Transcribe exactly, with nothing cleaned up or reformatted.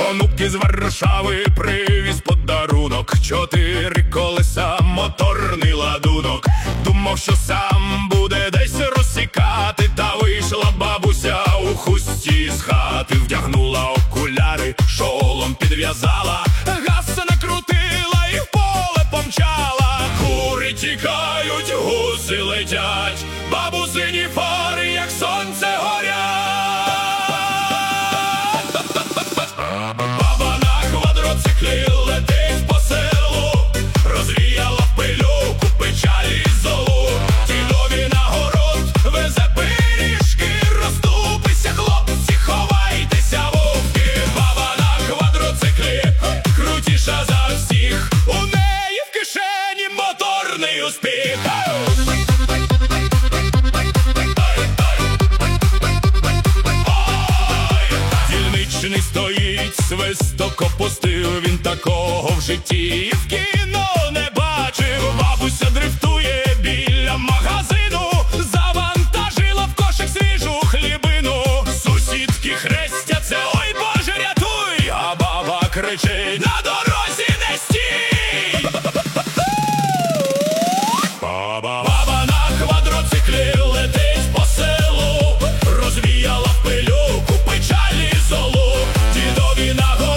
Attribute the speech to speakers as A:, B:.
A: Онук із Варшави привіз подарунок. Чотири колеса, моторний ладунок. Думав, що сам буде десь розсікати, та вийшла бабуся у хусті з хати. Вдягнула окуляри, шолом підв'язала, газ накрутила і в поле помчала. Кури тікають, гуси летять, бабусині фари, як сонце, горять. Баба на квадроциклі летить по селу, розвіяла в пилюку печалі й золу. Дідові на город везе пиріжки, розступися, хлопці, ховайтеся, вовки. Баба на квадроциклі крутіша за всіх, у неї в кишені моторний успіх. Дільничний стоїть, свисток опустив, він такого в житті і в кіно не бачив. Бабуся дрифтує біля магазину, завантажила в кошик свіжу хлібину. Сусідки хрестяться, ой, Боже, рятуй, а баба кричить: на дорозі не стій! Баба, баба на квадроциклі летить по селу, розвіяла в пилюку печалі й золу. Дідові на